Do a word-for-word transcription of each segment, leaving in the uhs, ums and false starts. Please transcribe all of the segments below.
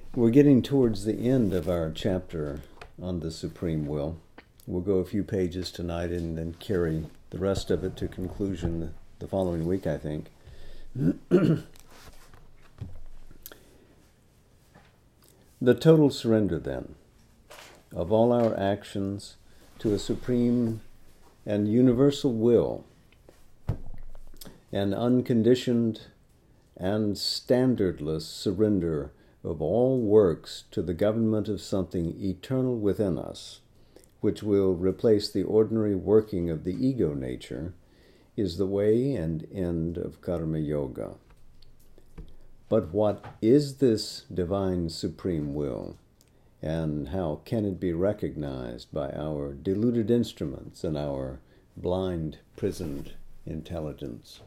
We're getting towards the end of our chapter on the Supreme Will. We'll go a few pages tonight and then carry the rest of it to conclusion the following week, I think. The total surrender, then, of all our actions to a supreme and universal will, an unconditioned and standardless surrender of all works to the government of something eternal within us, which will replace the ordinary working of the ego nature, is the way and end of Karma Yoga. But what is this divine supreme will, and how can it be recognized by our deluded instruments and our blind, prisoned intelligence?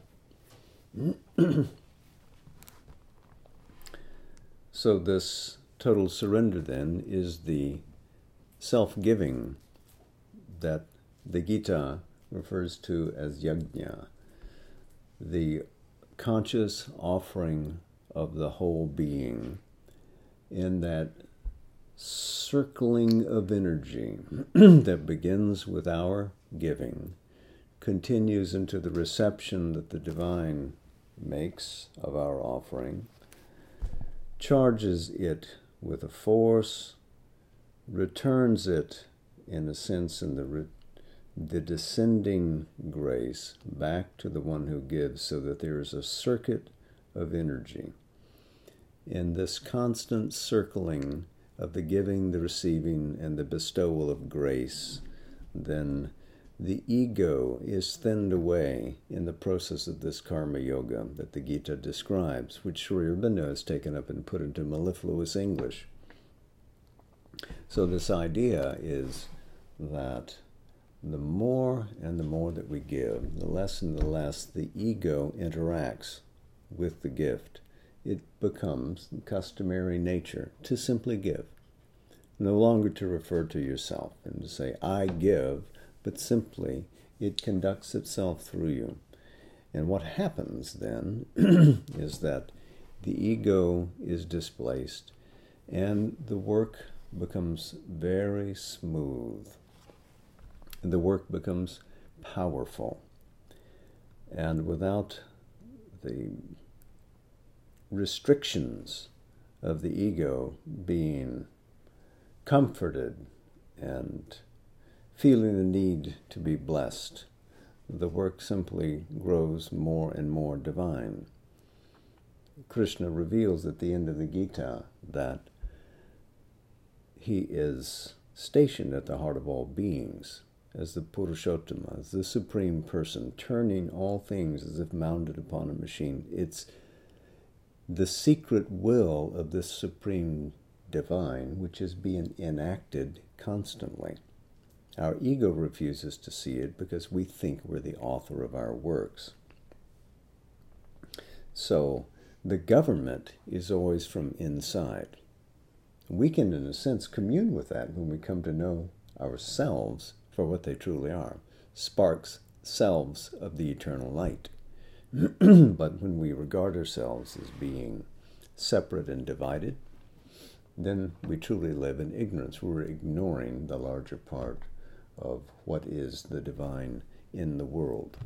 So this total surrender, then, is the self-giving that the Gita refers to as yajna, the conscious offering of the whole being in that circling of energy that begins with our giving, continues into the reception that the divine makes of our offering, charges it with a force, returns it, in a sense, in the re- the descending grace back to the one who gives, so that there is a circuit of energy. In this constant circling of the giving, the receiving, and the bestowal of grace, then the ego is thinned away in the process of this karma yoga that the Gita describes, which Sri Aurobindo has taken up and put into mellifluous English. So this idea is that the more and the more that we give, the less and the less the ego interacts with the gift. It becomes the customary nature to simply give, no longer to refer to yourself and to say, I give, but simply it conducts itself through you. And what happens then is that the ego is displaced and the work becomes very smooth. And the work becomes powerful. And without the restrictions of the ego being comforted and feeling the need to be blessed, the work simply grows more and more divine. Krishna reveals at the end of the Gita that he is stationed at the heart of all beings as the Purushottama, as the Supreme Person, turning all things as if mounted upon a machine. It's the secret will of this Supreme Divine which is being enacted constantly. Our ego refuses to see it because we think we're the author of our works. So the government is always from inside. We can, in a sense, commune with that when we come to know ourselves for what they truly are, sparks, selves of the eternal light. But when we regard ourselves as being separate and divided, then we truly live in ignorance. We're ignoring the larger part of what is the divine in the world.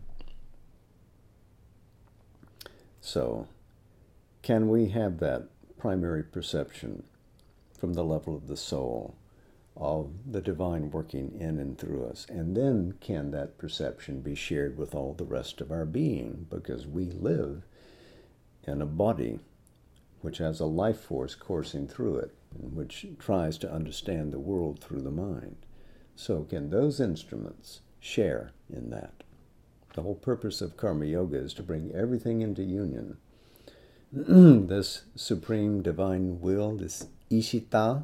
So, can we have that primary perception from the level of the soul of the divine working in and through us? And then can that perception be shared with all the rest of our being? Because we live in a body which has a life force coursing through it, and which tries to understand the world through the mind. So can those instruments share in that? The whole purpose of Karma Yoga is to bring everything into union. This supreme divine will, this Ishita,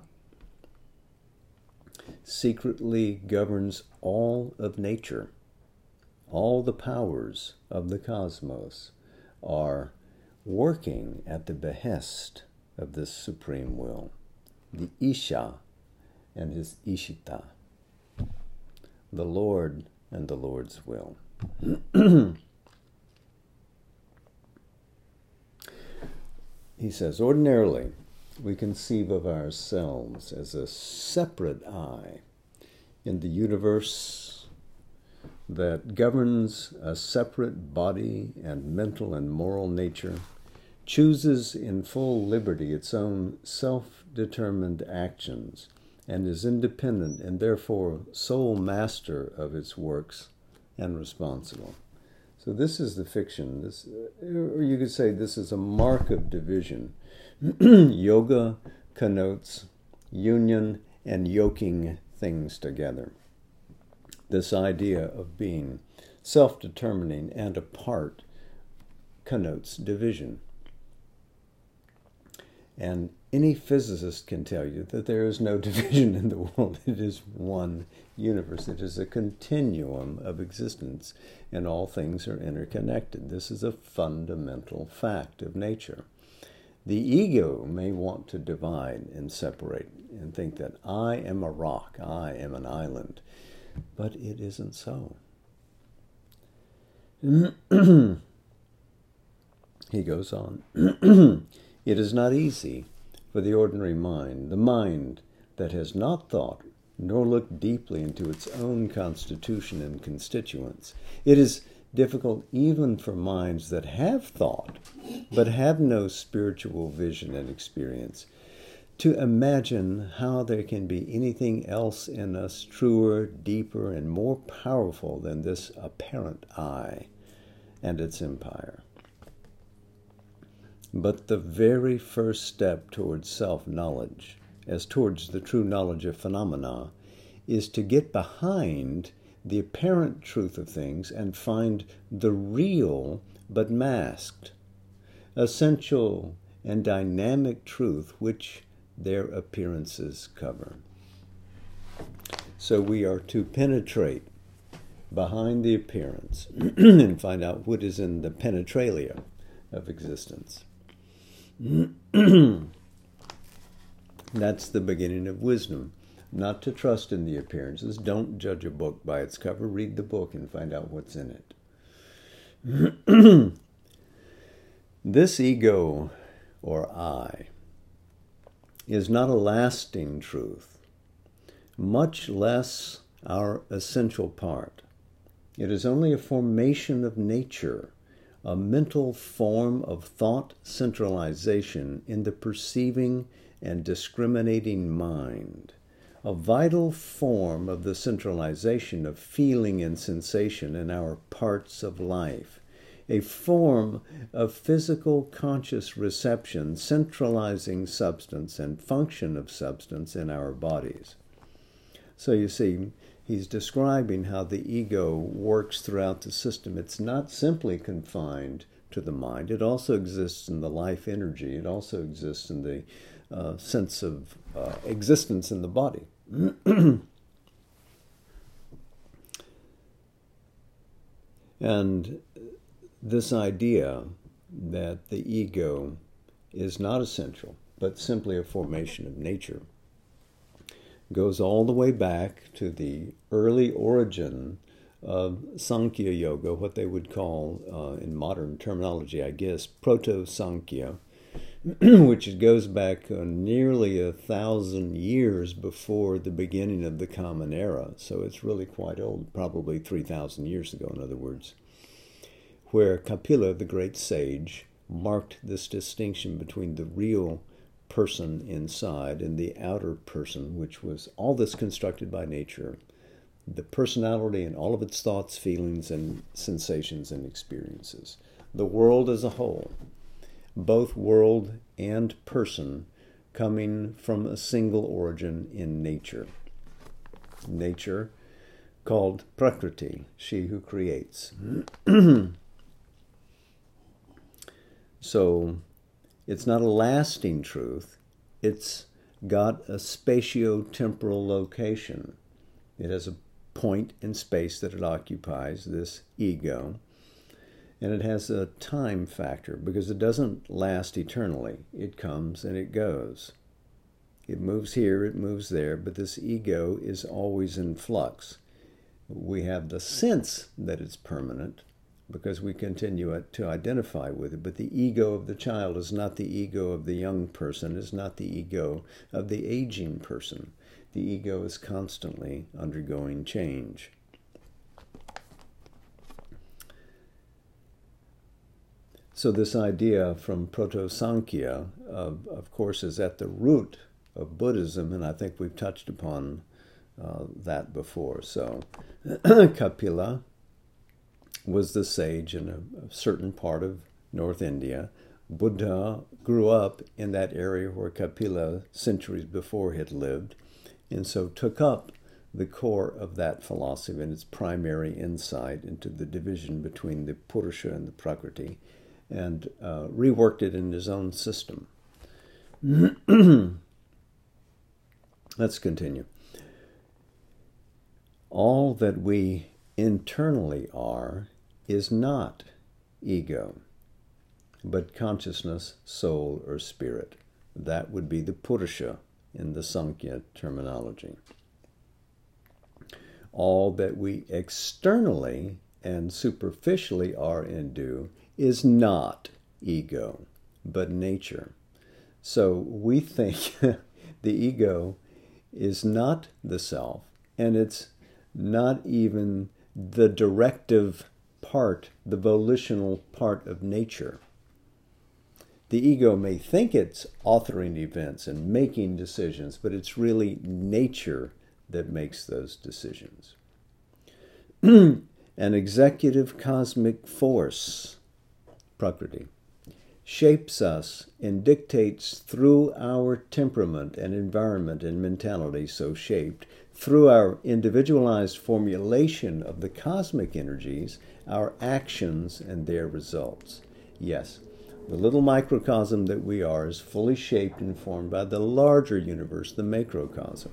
secretly governs all of nature. All the powers of the cosmos are working at the behest of this supreme will, the Isha and his Ishita, the Lord and the Lord's will. He says, ordinarily, we conceive of ourselves as a separate I in the universe that governs a separate body and mental and moral nature, chooses in full liberty its own self-determined actions, and is independent and therefore sole master of its works and responsible. So this is the fiction. This, or you could say this is a mark of division. Yoga connotes union and yoking things together. This idea of being self-determining and apart connotes division. And any physicist can tell you that there is no division in the world. It is one universe. It is a continuum of existence, and all things are interconnected. This is a fundamental fact of nature. The ego may want to divide and separate and think that I am a rock, I am an island, but it isn't so. He goes on. It is not easy for the ordinary mind, the mind that has not thought nor looked deeply into its own constitution and constituents. It is difficult even for minds that have thought, but have no spiritual vision and experience, to imagine how there can be anything else in us truer, deeper, and more powerful than this apparent I and its empire. But the very first step towards self-knowledge, as towards the true knowledge of phenomena, is to get behind the apparent truth of things and find the real but masked, essential and dynamic truth which their appearances cover. So we are to penetrate behind the appearance and find out what is in the penetralia of existence. That's the beginning of wisdom. Not to trust in the appearances. Don't judge a book by its cover. Read the book and find out what's in it. This ego, or I, is not a lasting truth, much less our essential part. It is only a formation of nature, a mental form of thought centralization in the perceiving and discriminating mind, a vital form of the centralization of feeling and sensation in our parts of life, a form of physical conscious reception centralizing substance and function of substance in our bodies. So you see, he's describing how the ego works throughout the system. It's not simply confined to the mind. It also exists in the life energy. It also exists in the uh, sense of uh, existence in the body. And this idea that the ego is not essential, but simply a formation of nature, goes all the way back to the early origin of Sankhya Yoga, what they would call, uh, in modern terminology, I guess, Proto-Sankhya, which goes back uh, nearly a thousand years before the beginning of the Common Era. So it's really quite old, probably three thousand years ago, in other words, where Kapila, the great sage, marked this distinction between the real person inside and the outer person, which was all this constructed by nature, the personality and all of its thoughts, feelings, and sensations and experiences. The world as a whole, both world and person, coming from a single origin in nature. Nature called Prakriti, she who creates. So it's not a lasting truth. It's got a spatio-temporal location. It has a point in space that it occupies, this ego. And it has a time factor because it doesn't last eternally. It comes and it goes. It moves here, it moves there, but this ego is always in flux. We have the sense that it's permanent, because we continue to identify with it. But the ego of the child is not the ego of the young person, is not the ego of the aging person. The ego is constantly undergoing change. So this idea from Proto-Sankhya, of, of course, is at the root of Buddhism, and I think we've touched upon uh, that before. So Kapila was the sage in a, a certain part of North India. Buddha grew up in that area where Kapila centuries before had lived, and so took up the core of that philosophy and its primary insight into the division between the Purusha and the Prakriti, and uh, reworked it in his own system. Let's continue. All that we internally are is not ego, but consciousness, soul, or spirit. That would be the Purusha in the Sankhya terminology. All that we externally and superficially are and do is not ego, but nature. So we think the ego is not the self, and it's not even the directive part, the volitional part of nature. The ego may think it's authoring events and making decisions, but it's really nature that makes those decisions. An executive cosmic force, Prakriti, shapes us and dictates through our temperament and environment and mentality so shaped, through our individualized formulation of the cosmic energies, our actions and their results. Yes, the little microcosm that we are is fully shaped and formed by the larger universe, the macrocosm.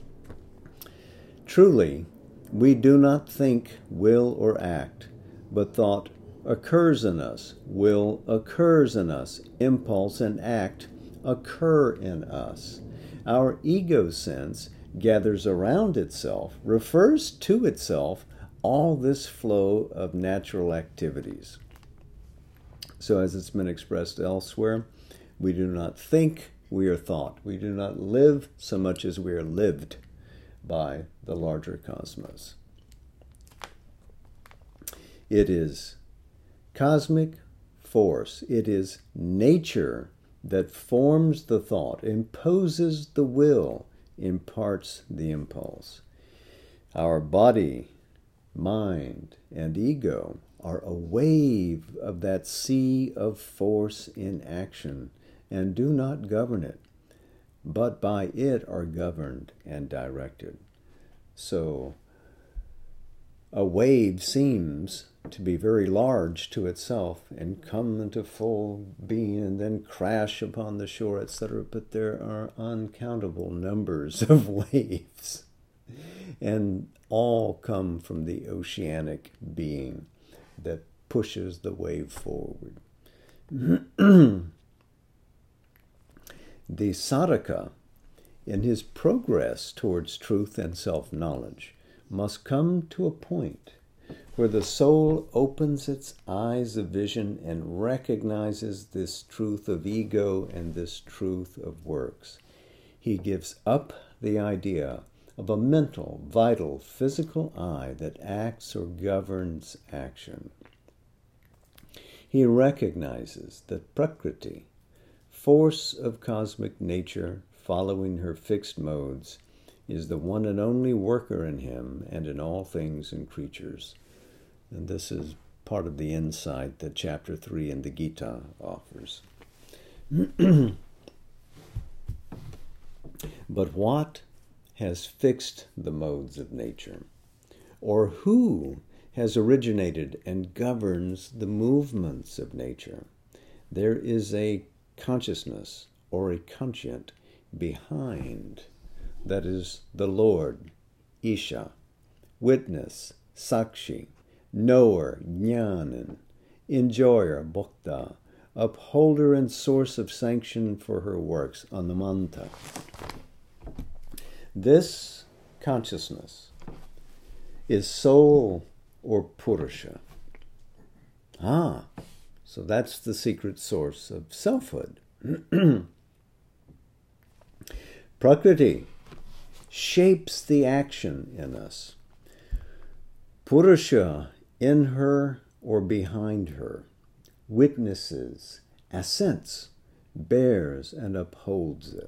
Truly, we do not think, will, or act, but thought occurs in us, will occurs in us, impulse and act occur in us. Our ego sense gathers around itself, refers to itself, all this flow of natural activities. So as it's been expressed elsewhere, we do not think, we are thought. We do not live so much as we are lived by the larger cosmos. It is cosmic force. It is nature that forms the thought, imposes the will, imparts the impulse. Our body, mind, and ego are a wave of that sea of force in action and do not govern it, but by it are governed and directed. So a wave seems to be very large to itself and come into full being and then crash upon the shore, et cetera. But there are uncountable numbers of waves, and all come from the oceanic being that pushes the wave forward. The sadhaka, in his progress towards truth and self-knowledge, must come to a point where the soul opens its eyes of vision and recognizes this truth of ego and this truth of works. He gives up the idea of a mental, vital, physical I that acts or governs action. He recognizes that Prakriti, force of cosmic nature following her fixed modes, is the one and only worker in him and in all things and creatures. And this is part of the insight that chapter three in the Gita offers. But what has fixed the modes of nature? Or who has originated and governs the movements of nature? There is a consciousness or a conscient behind. That is the Lord, Isha, witness, Sakshi, knower, Jnanan, enjoyer, Bhokta, upholder and source of sanction for her works, Anumanta. This consciousness is soul or Purusha. Ah, so that's the secret source of selfhood. Prakriti shapes the action in us. Purusha, in her or behind her, witnesses, assents, bears, and upholds it.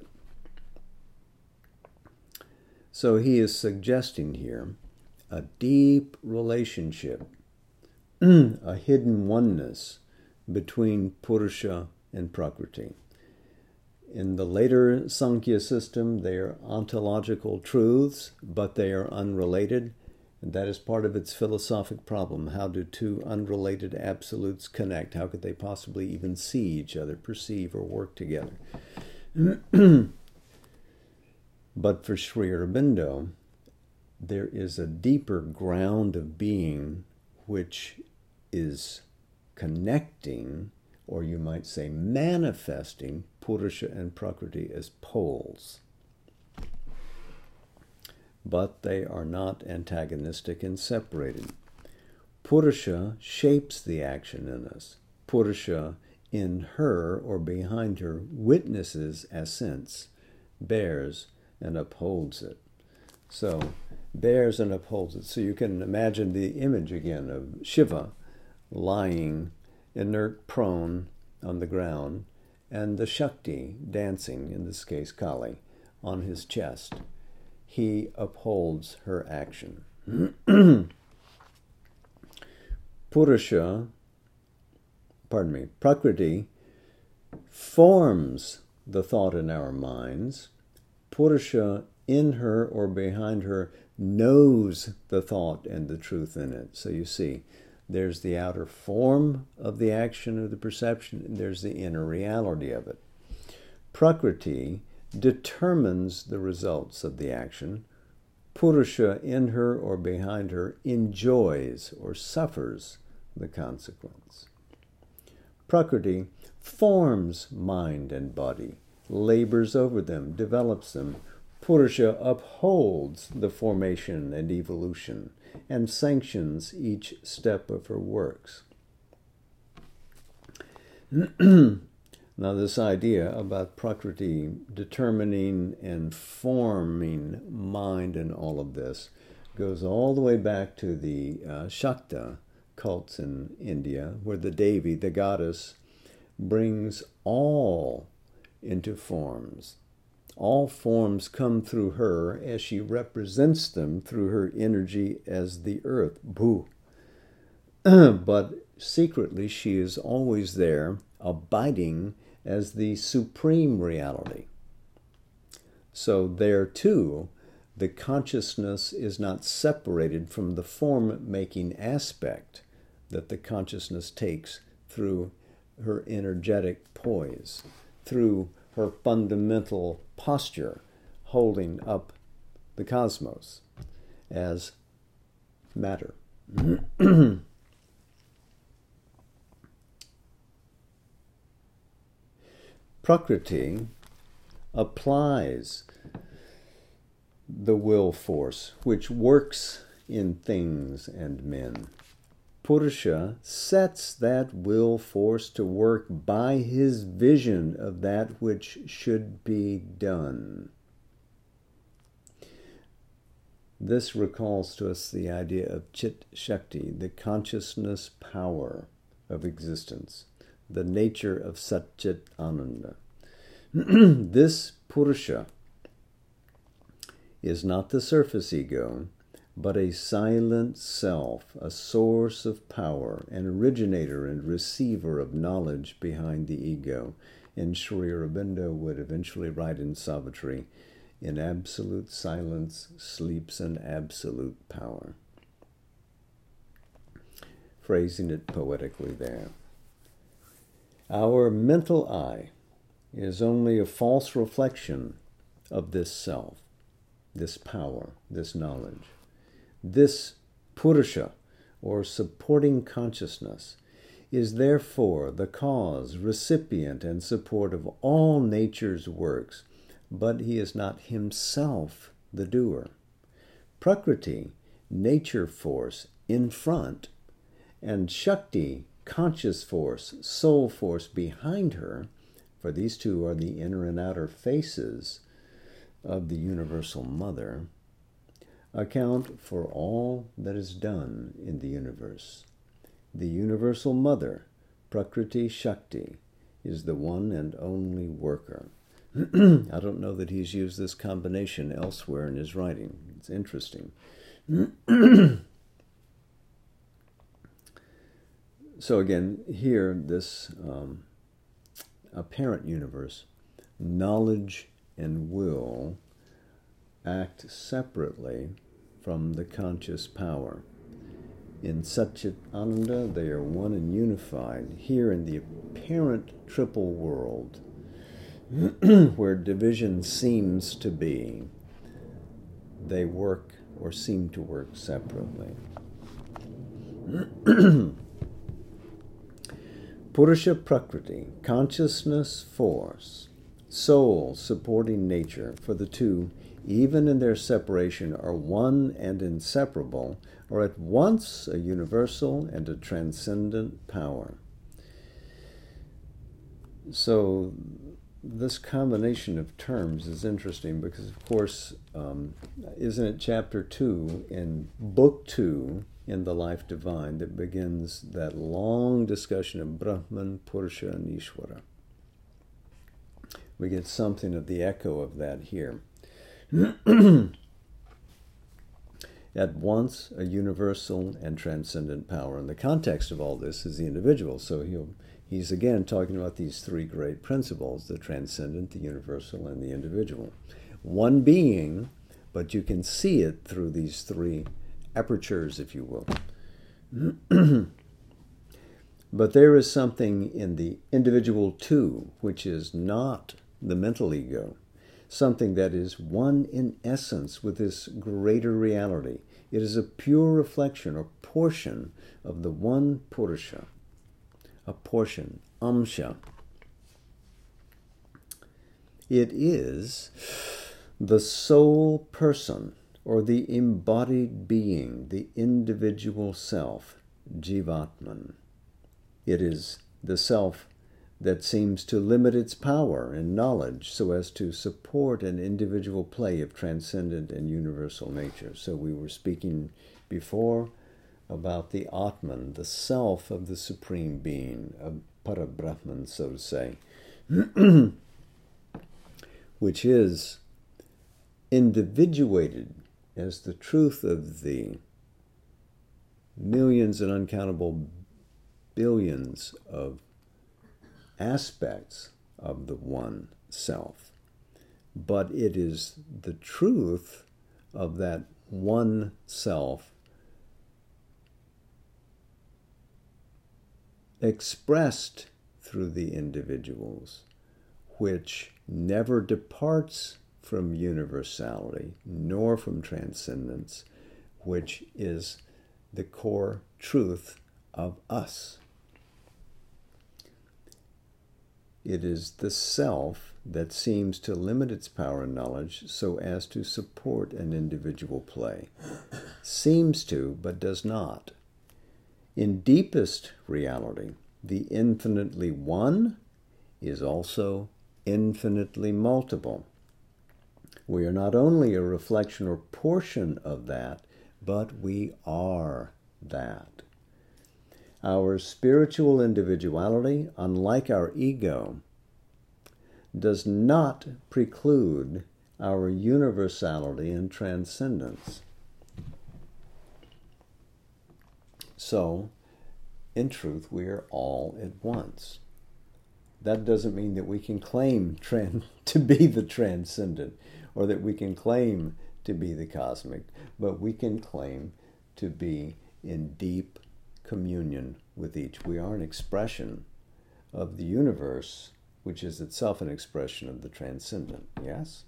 So he is suggesting here a deep relationship, a hidden oneness between Purusha and Prakriti. In the later Sankhya system, they are ontological truths, but they are unrelated. And that is part of its philosophic problem. How do two unrelated absolutes connect? How could they possibly even see each other, perceive, or work together? But for Sri Aurobindo, there is a deeper ground of being which is connecting, or you might say manifesting, Purusha and Prakriti as poles. But they are not antagonistic and separated. Purusha shapes the action in us. Purusha, in her or behind her, witnesses assents, bears, and upholds it. So, bears and upholds it. So you can imagine the image again of Shiva lying inert, prone on the ground, and the Shakti dancing, in this case Kali, on his chest. He upholds her action. Purusha, pardon me, Prakriti forms the thought in our minds. Purusha, in her or behind her, knows the thought and the truth in it. So you see, there's the outer form of the action or the perception, and there's the inner reality of it. Prakriti determines the results of the action. Purusha, in her or behind her, enjoys or suffers the consequence. Prakriti forms mind and body, labors over them, develops them. Purusha upholds the formation and evolution and sanctions each step of her works. Now, this idea about Prakriti determining and forming mind and all of this goes all the way back to the uh, Shakta cults in India, where the Devi, the goddess, brings all into forms. All forms come through her as she represents them through her energy as the earth, Bhu. But secretly, she is always there, abiding as the supreme reality. So there too, the consciousness is not separated from the form-making aspect that the consciousness takes through her energetic poise, through her fundamental posture, holding up the cosmos as matter. Prakriti applies the will force which works in things and men. Purusha sets that will force to work by his vision of that which should be done. This recalls to us the idea of Chit Shakti, the consciousness power of existence, the nature of Sat Chit Ananda. This Purusha is not the surface ego, but a silent self, a source of power, an originator and receiver of knowledge behind the ego. And Sri Aurobindo would eventually write in Savitri, in absolute silence sleeps an absolute power. Phrasing it poetically there. Our mental eye is only a false reflection of this self, this power, this knowledge. This Purusha, or supporting consciousness, is therefore the cause, recipient, and support of all nature's works, but he is not himself the doer. Prakriti, nature force, in front, and Shakti, conscious force, soul force behind her, for these two are the inner and outer faces of the universal mother, account for all that is done in the universe. The universal mother, Prakriti Shakti, is the one and only worker. I don't know that he's used this combination elsewhere in his writing. It's interesting. So again, here, this um, apparent universe, knowledge and will act separately from the conscious power. In Satchit Ananda, they are one and unified. Here in the apparent triple world, where division seems to be, they work or seem to work separately. Purusha Prakriti, consciousness force, soul supporting nature, for the two, even in their separation, are one and inseparable, are at once a universal and a transcendent power. So this combination of terms is interesting because, of course, um, isn't it chapter two in book two in The Life Divine that begins that long discussion of Brahman, Purusha, and Ishvara? We get something of the echo of that here. At once a universal and transcendent power. And the context of all this is the individual. So he'll, he's again talking about these three great principles, the transcendent, the universal, and the individual. One being, but you can see it through these three apertures, if you will. But there is something in the individual too, which is not the mental ego, something that is one in essence with this greater reality. It is a pure reflection or portion of the one Purusha, a portion, Amsha. It is the sole person, or the embodied being, the individual self, Jivatman. It is the self that seems to limit its power and knowledge so as to support an individual play of transcendent and universal nature. So we were speaking before about the Atman, the self of the Supreme Being, of Parabrahman, so to say, which is individuated as the truth of the millions and uncountable billions of aspects of the one self. But it is the truth of that one self expressed through the individuals, which never departs from universality nor from transcendence, which is the core truth of us. It is the self that seems to limit its power and knowledge so as to support an individual play. Seems to, but does not. In deepest reality, the infinitely one is also infinitely multiple. We are not only a reflection or portion of that, but we are that. Our spiritual individuality, unlike our ego, does not preclude our universality and transcendence. So, in truth, we are all at once. That doesn't mean that we can claim tran- to be the transcendent or that we can claim to be the cosmic, but we can claim to be in deep communion with each. We are an expression of the universe, which is itself an expression of the transcendent. Yes?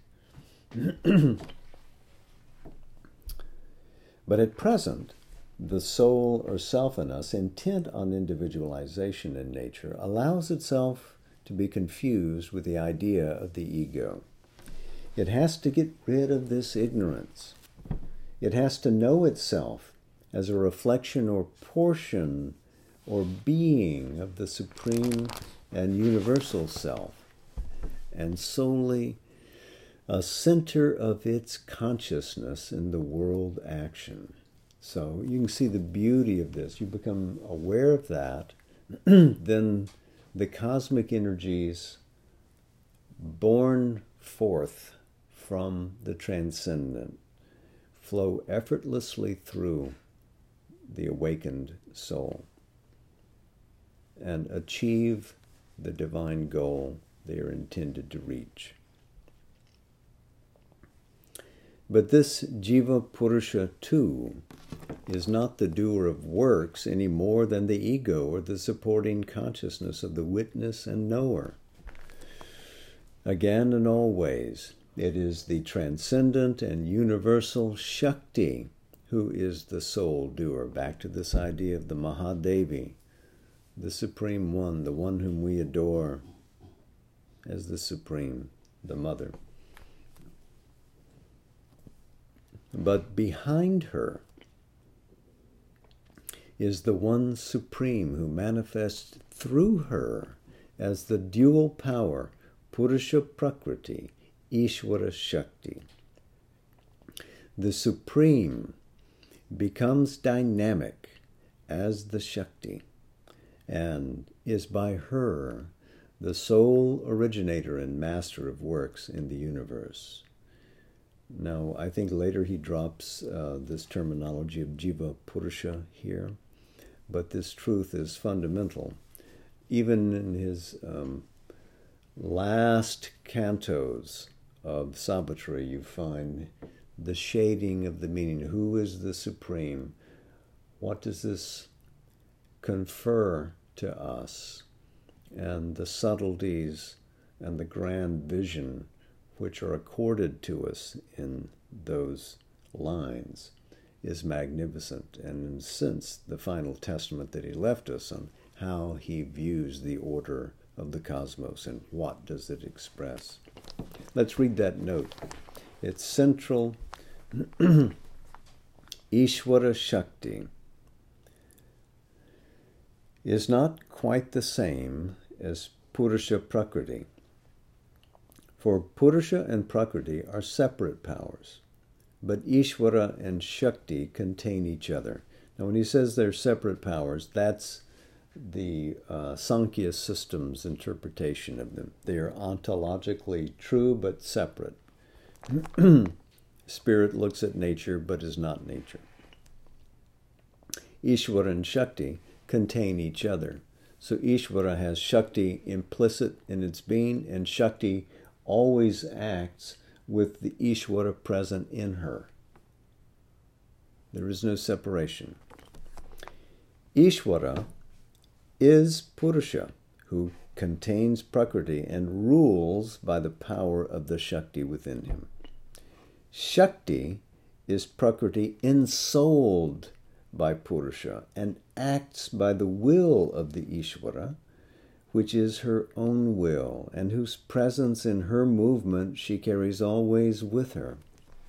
But at present, the soul or self in us, intent on individualization in nature, allows itself to be confused with the idea of the ego. It has to get rid of this ignorance. It has to know itself as a reflection or portion or being of the Supreme and Universal Self, and solely a center of its consciousness in the world action. So you can see the beauty of this. You become aware of that, then the cosmic energies born forth from the transcendent flow effortlessly through the awakened soul and achieve the divine goal they are intended to reach. But this Jiva Purusha too is not the doer of works any more than the ego or the supporting consciousness of the witness and knower. Again and always, it is the transcendent and universal Shakti who is the sole doer. Back to this idea of the Mahadevi, the Supreme One, the one whom we adore as the Supreme, the Mother. But behind her is the one Supreme who manifests through her as the dual power, Purusha Prakriti, Ishvara Shakti. The Supreme becomes dynamic as the Shakti and is by her the sole originator and master of works in the universe. Now, I think later he drops uh, this terminology of Jiva Purusha here, but this truth is fundamental. Even in his um, last cantos of Savitri, you find the shading of the meaning. Who is the Supreme? What does this confer to us? And the subtleties and the grand vision which are accorded to us in those lines is magnificent, and in a sense the final testament that he left us on how he views the order of the cosmos and what does it express. Let's read that note. It's central. Ishvara Shakti is not quite the same as Purusha Prakriti. For Purusha and Prakriti are separate powers, but Ishvara and Shakti contain each other. Now, when he says they're separate powers, that's the uh, Sankhya system's interpretation of them. They are ontologically true but separate. Spirit looks at nature but is not nature. Ishvara and Shakti contain each other. So Ishvara has Shakti implicit in its being, and Shakti always acts with the Ishvara present in her. There is no separation. Ishvara is Purusha, who contains Prakriti and rules by the power of the Shakti within him. Shakti is Prakriti ensouled by Purusha and acts by the will of the Ishvara, which is her own will, and whose presence in her movement she carries always with her.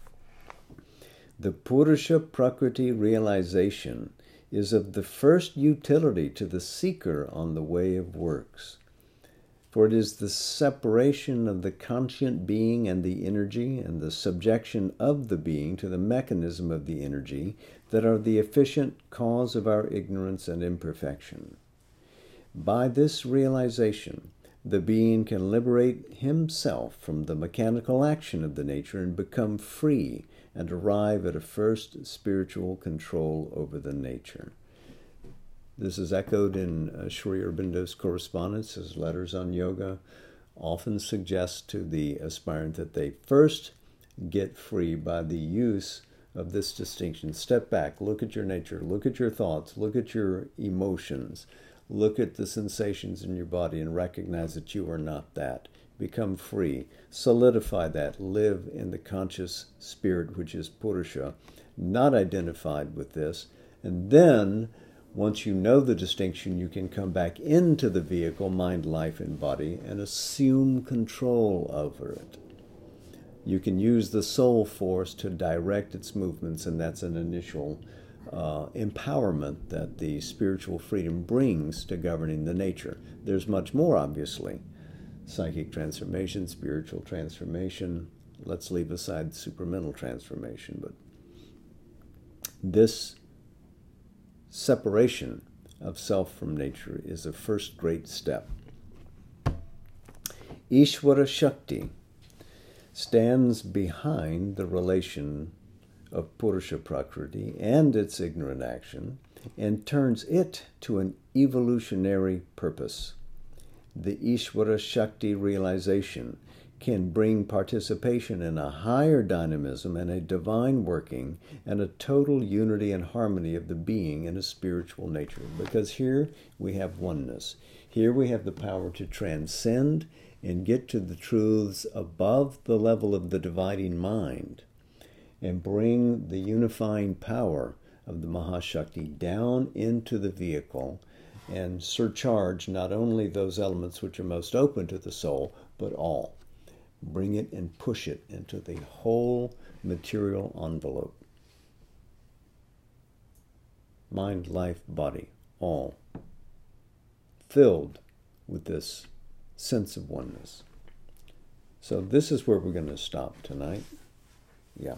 The Purusha Prakriti realization is of the first utility to the seeker on the way of works, for it is the separation of the conscient being and the energy and the subjection of the being to the mechanism of the energy that are the efficient cause of our ignorance and imperfection. By this realization, the being can liberate himself from the mechanical action of the nature and become free and arrive at a first spiritual control over the nature. This is echoed in uh, Sri Aurobindo's correspondence. His letters on yoga often suggest to the aspirant that they first get free by the use of this distinction. Step back, look at your nature, look at your thoughts, look at your emotions, look at the sensations in your body and recognize that you are not that. Become free. Solidify that. Live in the conscious spirit, which is Purusha, not identified with this. And then, once you know the distinction, you can come back into the vehicle, mind, life, and body, and assume control over it. You can use the soul force to direct its movements, and that's an initial uh, empowerment that the spiritual freedom brings to governing the nature. There's much more, obviously. Psychic transformation, spiritual transformation. Let's leave aside supramental transformation, but this separation of self from nature is a first great step. Ishvara Shakti stands behind the relation of Purusha Prakriti and its ignorant action and turns it to an evolutionary purpose. The Ishvara Shakti realization can bring participation in a higher dynamism and a divine working and a total unity and harmony of the being in a spiritual nature. Because here we have oneness. Here we have the power to transcend and get to the truths above the level of the dividing mind and bring the unifying power of the Mahashakti down into the vehicle and surcharge not only those elements which are most open to the soul, but all. Bring it and push it into the whole material envelope. Mind, life, body, all. Filled with this sense of oneness. So this is where we're going to stop tonight. Yeah.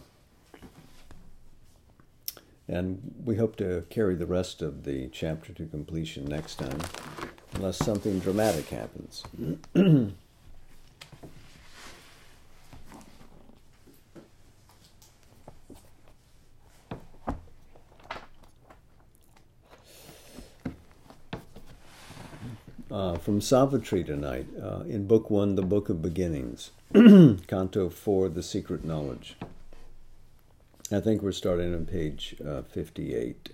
And we hope to carry the rest of the chapter to completion next time, unless something dramatic happens. Uh, from Savitri tonight, uh, in Book One, The Book of Beginnings, Canto Four, The Secret Knowledge. I think we're starting on page uh, fifty-eight.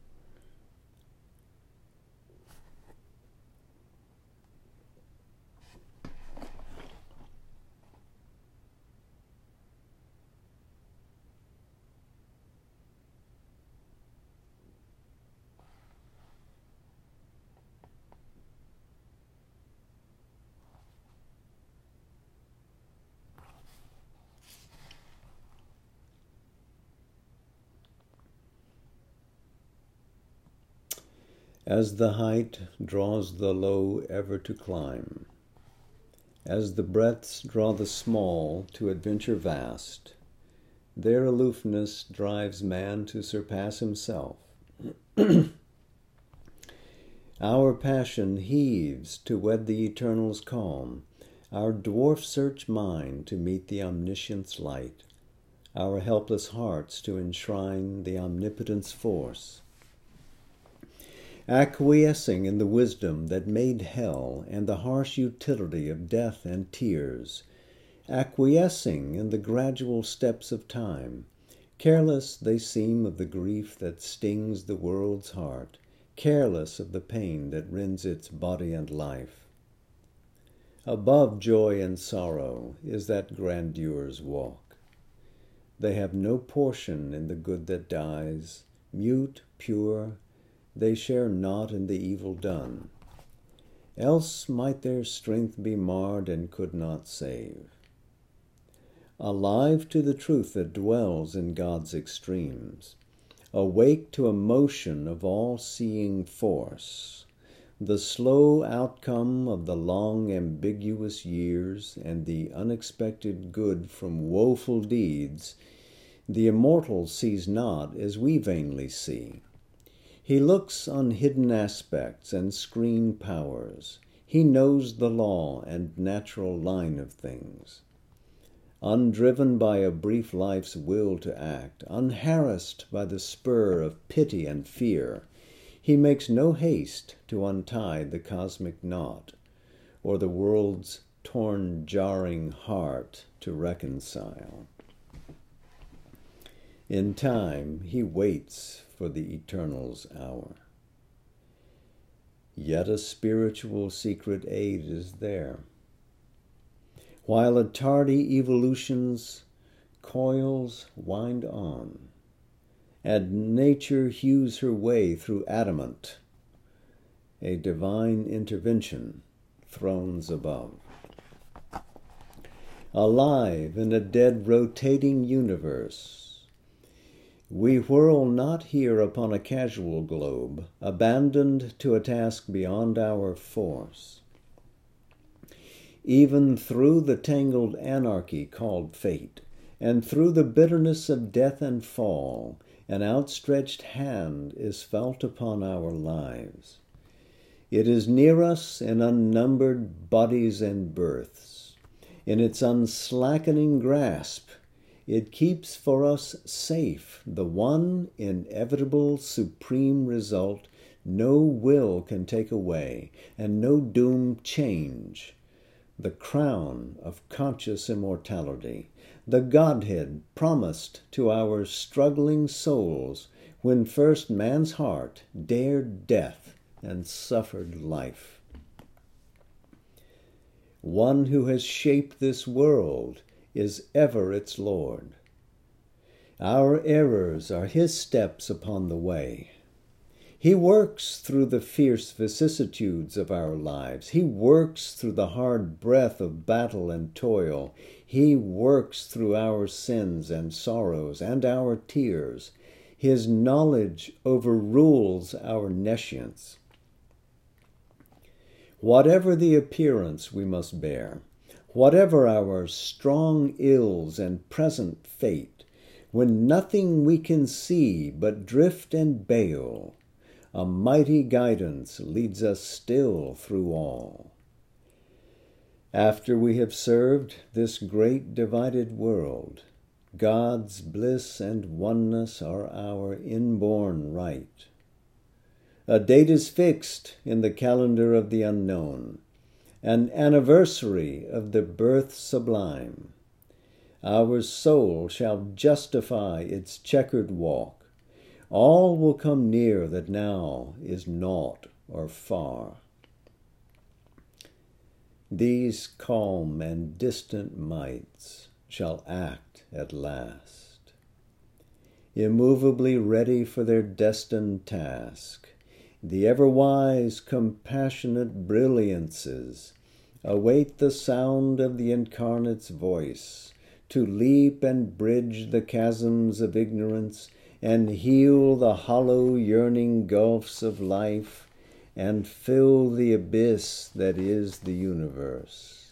As the height draws the low ever to climb, as the breadths draw the small to adventure vast, their aloofness drives man to surpass himself. Our passion heaves to wed the eternal's calm, our dwarf-search mind to meet the omniscient's light, our helpless hearts to enshrine the omnipotent's force. Acquiescing in the wisdom that made hell and the harsh utility of death and tears, acquiescing in the gradual steps of time, careless they seem of the grief that stings the world's heart, careless of the pain that rends its body and life. Above joy and sorrow is that grandeur's walk. They have no portion in the good that dies, mute, pure, they share not in the evil done. Else might their strength be marred and could not save. Alive to the truth that dwells in God's extremes, awake to a motion of all-seeing force, the slow outcome of the long ambiguous years and the unexpected good from woeful deeds, the immortal sees not as we vainly see. He looks on hidden aspects and screen powers. He knows the law and natural line of things. Undriven by a brief life's will to act, unharassed by the spur of pity and fear, he makes no haste to untie the cosmic knot, or the world's torn, jarring heart to reconcile. In time, he waits for the Eternal's hour. Yet a spiritual secret aid is there. While a tardy evolution's coils wind on, and nature hews her way through adamant, a divine intervention thrones above. Alive in a dead rotating universe, We whirl not here upon a casual globe, abandoned to a task beyond our force. Even through the tangled anarchy called fate, and through the bitterness of death and fall, an outstretched hand is felt upon our lives. It is near us in unnumbered bodies and births. In its unslackening grasp, it keeps for us safe the one inevitable supreme result no will can take away and no doom change, the crown of conscious immortality, the Godhead promised to our struggling souls when first man's heart dared death and suffered life. One who has shaped this world is ever its Lord. Our errors are his steps upon the way. He works through the fierce vicissitudes of our lives. He works through the hard breath of battle and toil. He works through our sins and sorrows and our tears. His knowledge overrules our nescience. Whatever the appearance we must bear, whatever our strong ills and present fate, when nothing we can see but drift and bail, a mighty guidance leads us still through all. After we have served this great divided world, God's bliss and oneness are our inborn right. A date is fixed in the calendar of the unknown, an anniversary of the birth sublime. Our soul shall justify its checkered walk. All will come near that now is naught or far. These calm and distant mights shall act at last, immovably ready for their destined task. The ever-wise, compassionate brilliances await the sound of the Incarnate's voice to leap and bridge the chasms of ignorance and heal the hollow, yearning gulfs of life and fill the abyss that is the universe.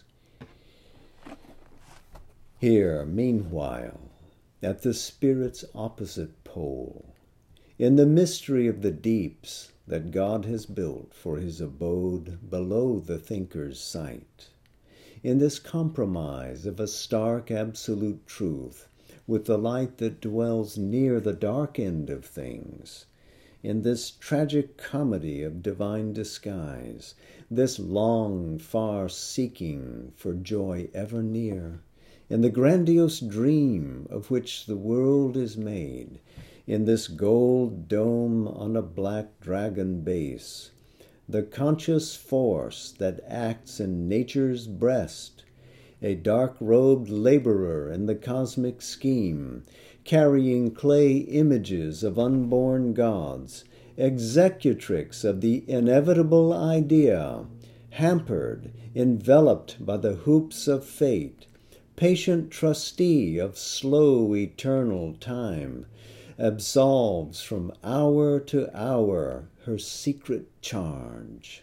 Here, meanwhile, at the Spirit's opposite pole, in the mystery of the deeps that God has built for his abode below the thinker's sight, in this compromise of a stark absolute truth with the light that dwells near the dark end of things, in this tragic comedy of divine disguise, this long, far seeking for joy ever near, in the grandiose dream of which the world is made, in this gold dome on a black dragon base, the conscious force that acts in nature's breast, a dark-robed laborer in the cosmic scheme, carrying clay images of unborn gods, executrix of the inevitable idea, hampered, enveloped by the hoops of fate, patient trustee of slow eternal time, absolves from hour to hour her secret charge.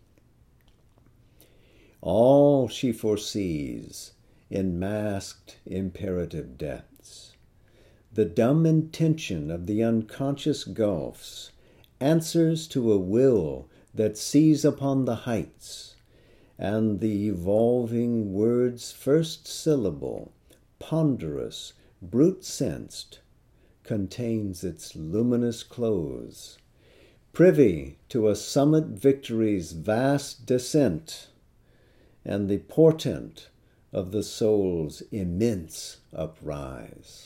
All she foresees in masked imperative depths, the dumb intention of the unconscious gulfs, answers to a will that sees upon the heights, and the evolving word's first syllable, ponderous, brute-sensed, contains its luminous close, privy to a summit victory's vast descent, and the portent of the soul's immense uprise.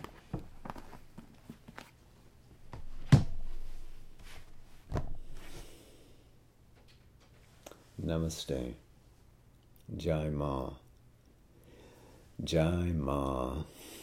Namaste. Jai Ma. Jai Ma.